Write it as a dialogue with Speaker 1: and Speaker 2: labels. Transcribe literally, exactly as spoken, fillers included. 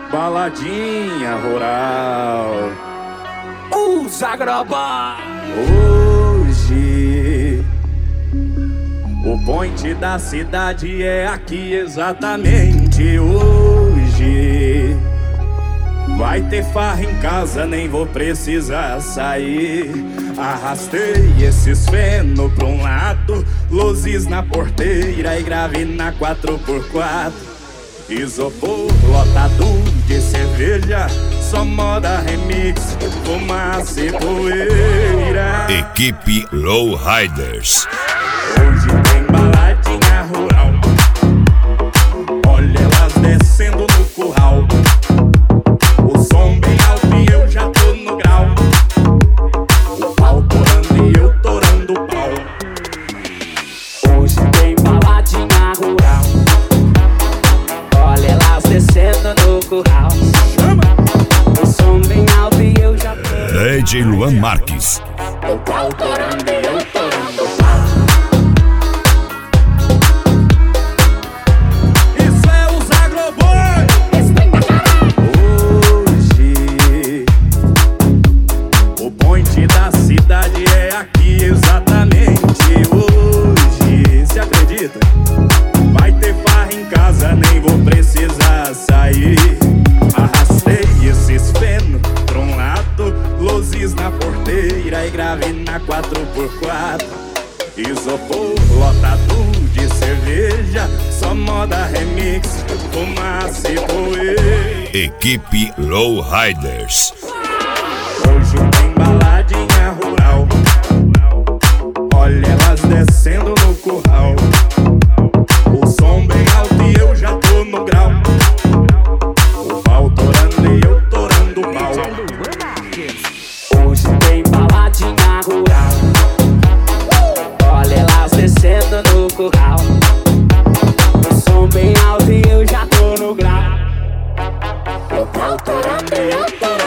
Speaker 1: baladinha rural.
Speaker 2: Os Agroboy.
Speaker 1: Hoje o point da cidade é aqui exatamente hoje. Vai ter farra em casa, nem vou precisar sair. Arrastei esses feno pra um lado, luzes na porteira e grave na quatro por quatro. Isopor lotado de cerveja, só moda remix, fumaça e poeira.
Speaker 3: Equipe Lowriders.
Speaker 1: Hoje tem baladinha rural, olha elas descendo no curral. O som bem alto e eu já tô no grau. O pau torando e eu torando o pau.
Speaker 2: Hoje tem baladinha rural, olha elas descendo no curral. O som bem alto e eu já tô.
Speaker 3: D J Luan Marques.
Speaker 2: O pau torando e eu torando o pau.
Speaker 1: Isso é os Agroboy. Hoje o point da cidade é aqui exatamente hoje. Se acredita? Vai ter farra em casa, nem vou precisar sair. Arrastei esses feno pra um lado, luzes na porteira e grave na quatro por quatro. Isopor lotado de cerveja, só moda remix, fumaça e poeira.
Speaker 3: Equipe Lowriders.
Speaker 1: Hoje tem baladinha rural, olha elas descendo no curral. O som bem alto e eu já tô no grau. O pau torando e eu torando o pau.
Speaker 2: Hoje tem baladinha rural, olha elas descendo no curral. O som bem alto e eu já tô no grau. O pau torando e eu tô